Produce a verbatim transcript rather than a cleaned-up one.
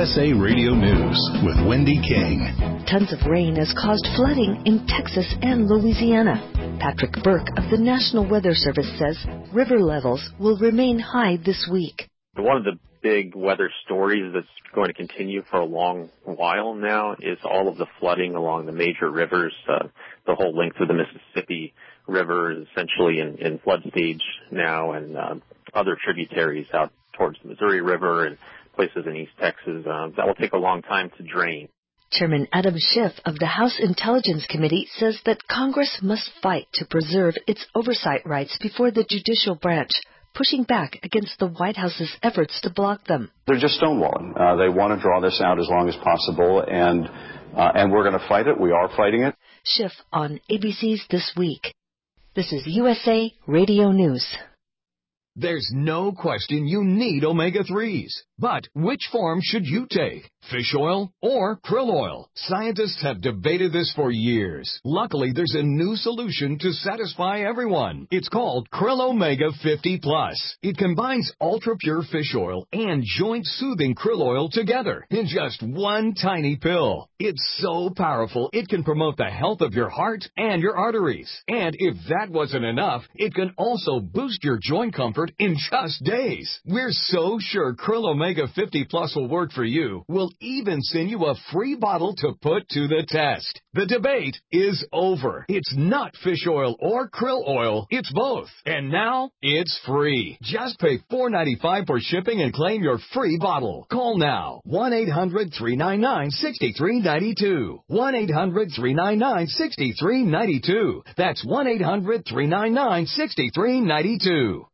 S A Radio News with Wendy King. Tons of rain has caused flooding in Texas and Louisiana. Patrick Burke of the National Weather Service says river levels will remain high this week. One of the big weather stories that's going to continue for a long while now is all of the flooding along the major rivers. Uh, the whole length of the Mississippi River is essentially in, in flood stage now, and uh, other tributaries out towards the Missouri River and places in East Texas. Uh, that will take a long time to drain. Chairman Adam Schiff of the House Intelligence Committee says that Congress must fight to preserve its oversight rights before the judicial branch, pushing back against the White House's efforts to block them. They're just stonewalling. Uh, they want to draw this out as long as possible, and uh, and we're going to fight it. We are fighting it. Schiff on A B C's This Week. This is U S A Radio News. There's no question you need omega threes. But which form should you take? Fish oil or krill oil? Scientists have debated this for years. Luckily, there's a new solution to satisfy everyone. It's called Krill Omega fifty plus. It combines ultra-pure fish oil and joint-soothing krill oil together in just one tiny pill. It's so powerful, it can promote the health of your heart and your arteries. And if that wasn't enough, it can also boost your joint comfort in just days. We're so sure Krill Omega fifty plus will work for you. We'll even send you a free bottle to put to the test. The debate is over. It's not fish oil or krill oil. It's both. And now it's free. Just pay four dollars and ninety-five cents for shipping and claim your free bottle. Call now. one eight hundred three nine nine six three nine two. one eight hundred three nine nine six three nine two. That's one eight hundred three nine nine six three nine two.